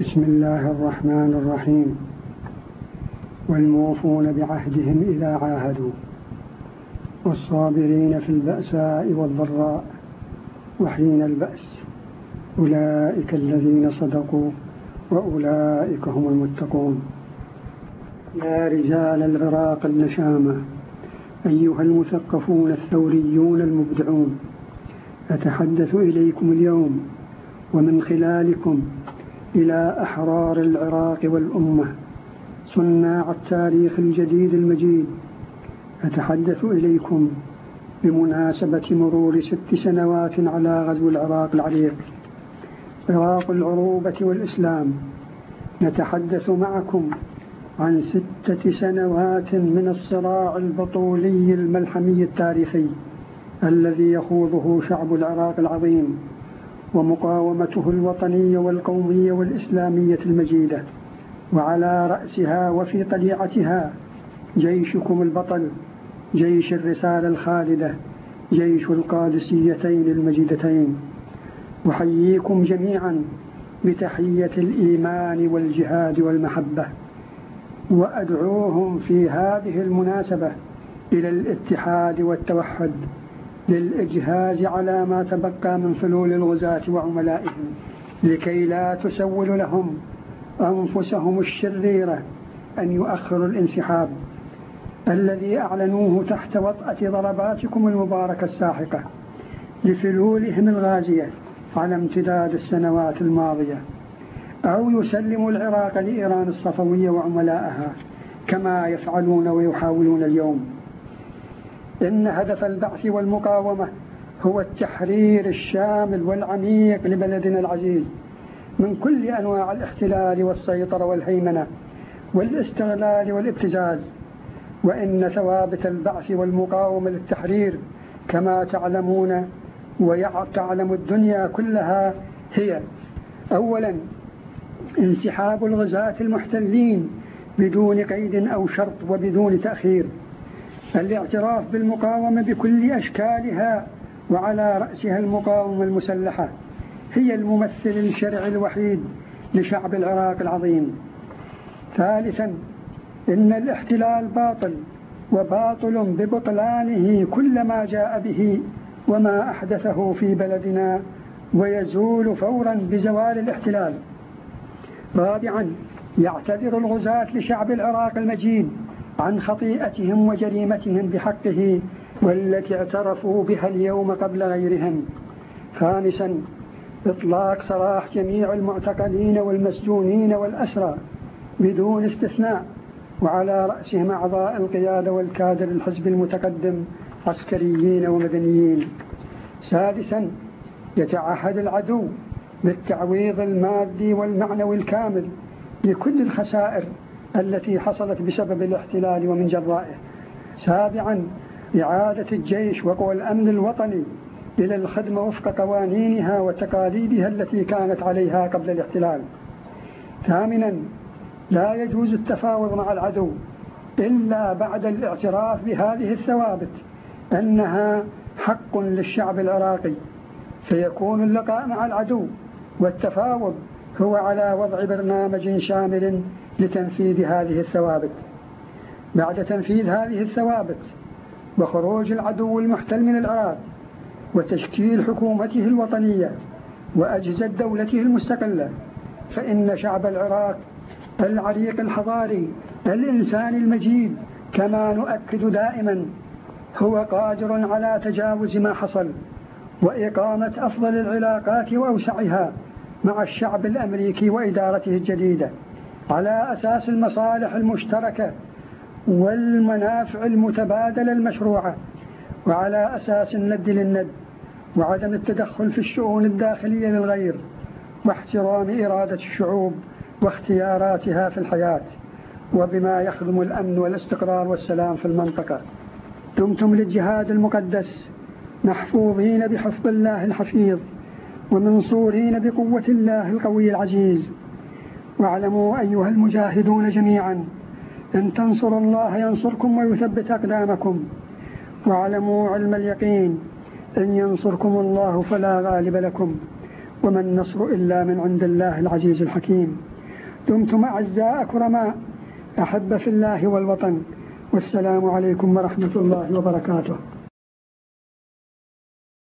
بسم الله الرحمن الرحيم. والموفون بعهدهم إذا عاهدوا والصابرين في البأساء والضراء وحين البأس أولئك الذين صدقوا وأولئك هم المتقون. يا رجال العراق النشامة أيها المثقفون الثوريون المبدعون، أتحدث إليكم اليوم ومن خلالكم إلى أحرار العراق والأمة صناع التاريخ الجديد المجيد. أتحدث إليكم بمناسبة مرور 6 سنوات على غزو العراق العريق، عراق العروبة والإسلام. نتحدث معكم عن 6 سنوات من الصراع البطولي الملحمي التاريخي الذي يخوضه شعب العراق العظيم ومقاومته الوطنية والقومية والإسلامية المجيدة، وعلى رأسها وفي طليعتها جيشكم البطل، جيش الرسالة الخالدة، جيش القادسيتين المجيدتين. أحييكم جميعا بتحية الإيمان والجهاد والمحبة، وأدعوهم في هذه المناسبة إلى الاتحاد والتوحد للإجهاز على ما تبقى من فلول الغزاة وعملائهم، لكي لا تسول لهم أنفسهم الشريرة أن يؤخروا الانسحاب الذي أعلنوه تحت وطأة ضرباتكم المباركة الساحقة لفلولهم الغازية على امتداد السنوات الماضية، أو يسلموا العراق لإيران الصفوية وعملائها كما يفعلون ويحاولون اليوم. إن هدف البعث والمقاومة هو التحرير الشامل والعميق لبلدنا العزيز من كل أنواع الاحتلال والسيطرة والهيمنة والاستغلال والابتزاز. وإن ثوابت البعث والمقاومة للتحرير كما تعلمون وتعلم الدنيا كلها هي: أولا، انسحاب الغزاة المحتلين بدون قيد أو شرط وبدون تأخير، الاعتراف بالمقاومة بكل أشكالها وعلى رأسها المقاومة المسلحة هي الممثل الشرعي الوحيد لشعب العراق العظيم. ثالثا، إن الاحتلال باطل، وباطل ببطلانه كل ما جاء به وما أحدثه في بلدنا، ويزول فورا بزوال الاحتلال. رابعا، يعتذر الغزاة لشعب العراق المجيد عن خطيئتهم وجريمتهم بحقه والتي اعترفوا بها اليوم قبل غيرهم. خامسا، إطلاق سراح جميع المعتقلين والمسجونين والأسرى بدون استثناء، وعلى رأسهم أعضاء القيادة والكادر الحزب المتقدم عسكريين ومدنيين. سادسا، يتعهد العدو بالتعويض المادي والمعنوي الكامل لكل الخسائر التي حصلت بسبب الاحتلال ومن جرائه. سابعا، إعادة الجيش وقوى الأمن الوطني إلى الخدمة وفق قوانينها وتقاليدها التي كانت عليها قبل الاحتلال. ثامنا، لا يجوز التفاوض مع العدو إلا بعد الاعتراف بهذه الثوابت أنها حق للشعب العراقي، فيكون اللقاء مع العدو والتفاوض هو على وضع برنامج شامل لتنفيذ هذه الثوابت. بعد تنفيذ هذه الثوابت وخروج العدو المحتل من العراق وتشكيل حكومته الوطنية وأجهزة دولته المستقلة، فإن شعب العراق العريق الحضاري الإنساني المجيد كما نؤكد دائما هو قادر على تجاوز ما حصل وإقامة أفضل العلاقات وأوسعها مع الشعب الأمريكي وإدارته الجديدة على أساس المصالح المشتركة والمنافع المتبادلة المشروعة، وعلى أساس الند للند وعدم التدخل في الشؤون الداخلية للغير، واحترام إرادة الشعوب واختياراتها في الحياة، وبما يخدم الأمن والاستقرار والسلام في المنطقة. دمتم للجهاد المقدس محفوظين بحفظ الله الحفيظ ومنصورين بقوة الله القوي العزيز. واعلموا أيها المجاهدون جميعا إن تنصروا الله ينصركم ويثبت أقدامكم، واعلموا علم اليقين إن ينصركم الله فلا غالب لكم وما النصر إلا من عند الله العزيز الحكيم. دمتم أعزاء كرماء أحب في الله والوطن، والسلام عليكم ورحمة الله وبركاته.